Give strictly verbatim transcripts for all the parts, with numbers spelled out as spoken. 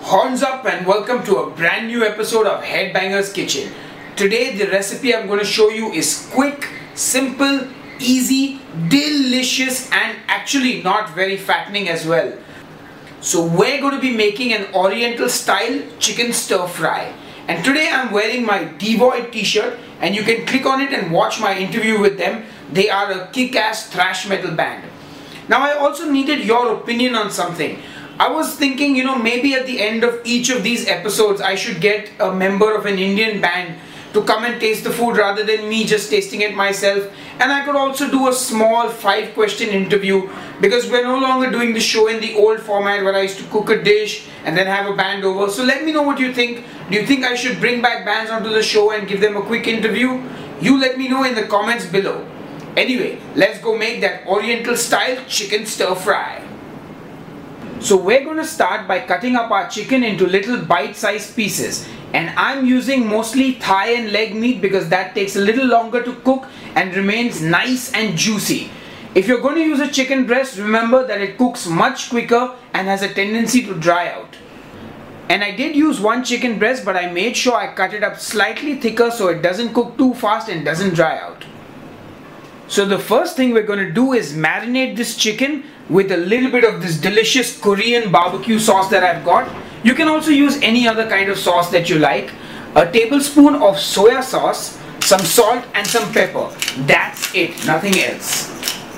Horns up and welcome to a brand new episode of Headbangers Kitchen. Today the recipe I'm going to show you is quick, simple, easy, delicious and actually not very fattening as well. So we're going to be making an oriental style chicken stir fry. And today I'm wearing my Devoid t-shirt and you can click on it and watch my interview with them. They are a kick-ass thrash metal band. Now I also needed your opinion on something. I was thinking, you know, maybe at the end of each of these episodes I should get a member of an Indian band to come and taste the food rather than me just tasting it myself. And I could also do a small five question interview because we're no longer doing the show in the old format where I used to cook a dish and then have a band over. So let me know what you think. Do you think I should bring back bands onto the show and give them a quick interview? You let me know in the comments below. Anyway, let's go make that oriental style chicken stir fry. So we're going to start by cutting up our chicken into little bite-sized pieces, and I'm using mostly thigh and leg meat because that takes a little longer to cook and remains nice and juicy. If you're going to use a chicken breast, remember that it cooks much quicker and has a tendency to dry out. And I did use one chicken breast, but I made sure I cut it up slightly thicker so it doesn't cook too fast and doesn't dry out. So the first thing we're going to do is marinate this chicken with a little bit of this delicious Korean barbecue sauce that I've got. You can also use any other kind of sauce that you like. A tablespoon of soya sauce, some salt and some pepper. That's it, nothing else.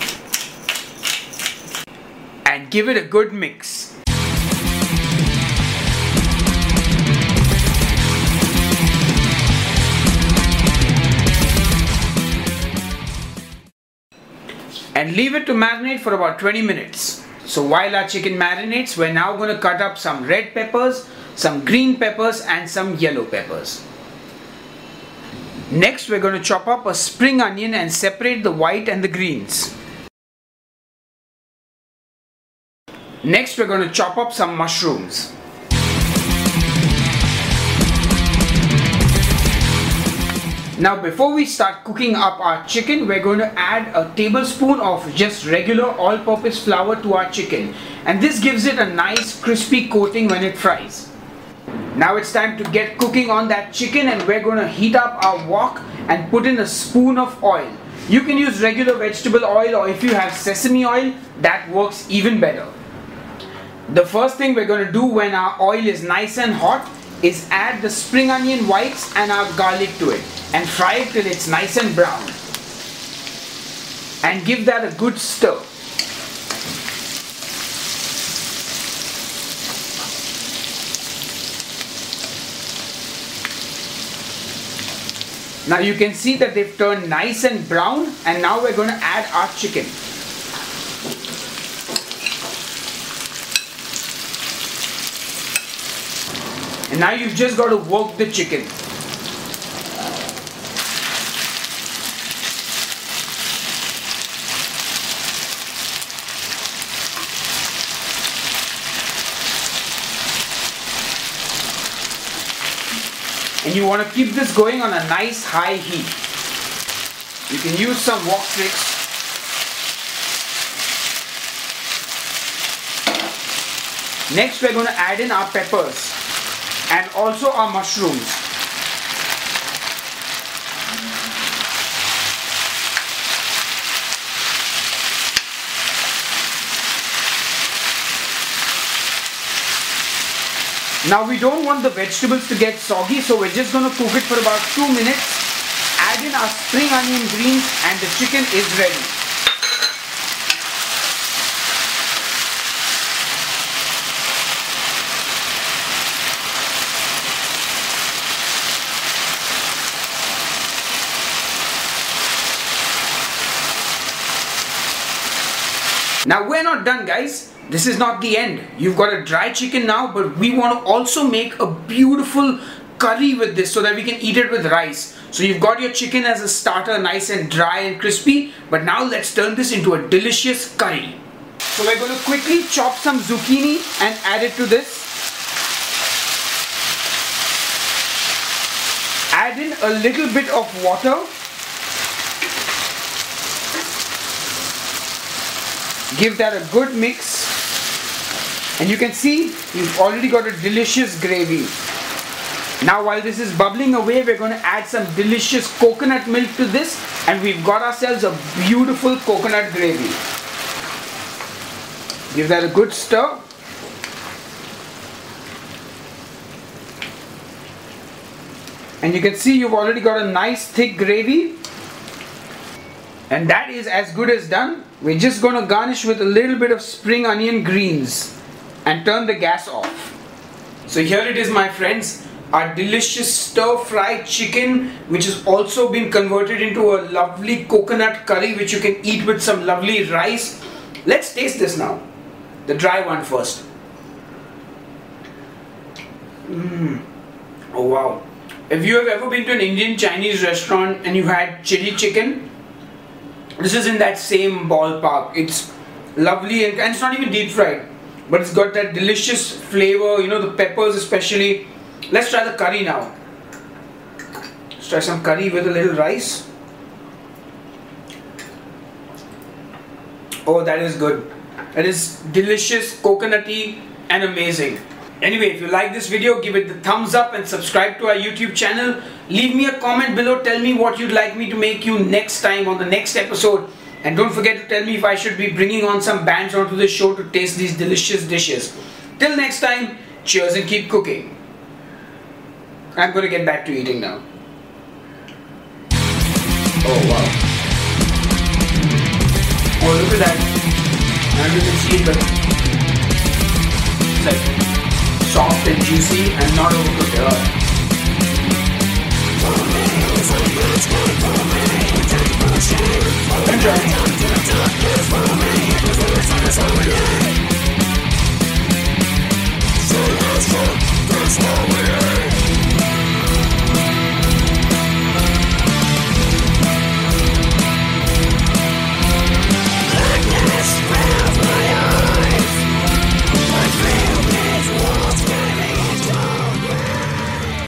And give it a good mix. And leave it to marinate for about twenty minutes. So while our chicken marinates, we're now going to cut up some red peppers, some green peppers and some yellow peppers. Next we're going to chop up a spring onion and separate the white and the greens. Next we're going to chop up some mushrooms. Now before we start cooking up our chicken, we're going to add a tablespoon of just regular all-purpose flour to our chicken, and this gives it a nice crispy coating when it fries. Now it's time to get cooking on that chicken, and we're going to heat up our wok and put in a spoon of oil. You can use regular vegetable oil, or if you have sesame oil, that works even better. The first thing we're going to do when our oil is nice and hot is add the spring onion whites and our garlic to it and fry it till it's nice and brown, and give that a good stir. Now you can see that they've turned nice and brown, and now we're going to add our chicken. And now you've just got to work the chicken. And you want to keep this going on a nice high heat. You can use some wok sticks. Next we're going to add in our peppers and also our mushrooms. Now we don't want the vegetables to get soggy, so we're just going to cook it for about two minutes. Add in our spring onion greens and the chicken is ready. Now we're not done, guys. This is not the end. You've got a dry chicken now, but we want to also make a beautiful curry with this so that we can eat it with rice. So you've got your chicken as a starter, nice and dry and crispy, but now let's turn this into a delicious curry. So we're going to quickly chop some zucchini and add it to this. Add in a little bit of water. Give that a good mix. And you can see we've already got a delicious gravy. Now while this is bubbling away, we're going to add some delicious coconut milk to this, and we've got ourselves a beautiful coconut gravy. Give that a good stir. And you can see you've already got a nice thick gravy. And that is as good as done. We're just going to garnish with a little bit of spring onion greens and turn the gas off. So here it is, my friends. Our delicious stir-fried chicken, which has also been converted into a lovely coconut curry, which you can eat with some lovely rice. Let's taste this now. The dry one first. Mmm. Oh wow. If you have ever been to an Indian Chinese restaurant and you had chili chicken, this is in that same ballpark. It's lovely, and it's not even deep fried, but it's got that delicious flavor, you know, the peppers especially. Let's try the curry now. Let's try some curry with a little rice. Oh, that is good. That is delicious, coconutty, and amazing. Anyway, if you like this video, give it the thumbs up and subscribe to our YouTube channel. Leave me a comment below. Tell me what you'd like me to make you next time on the next episode. And don't forget to tell me if I should be bringing on some bands onto the show to taste these delicious dishes. Till next time, cheers and keep cooking. I'm going to get back to eating now. Oh wow. Oh, look at that. And you can see it, but it's like soft and juicy and not overcooked at all. Enjoy.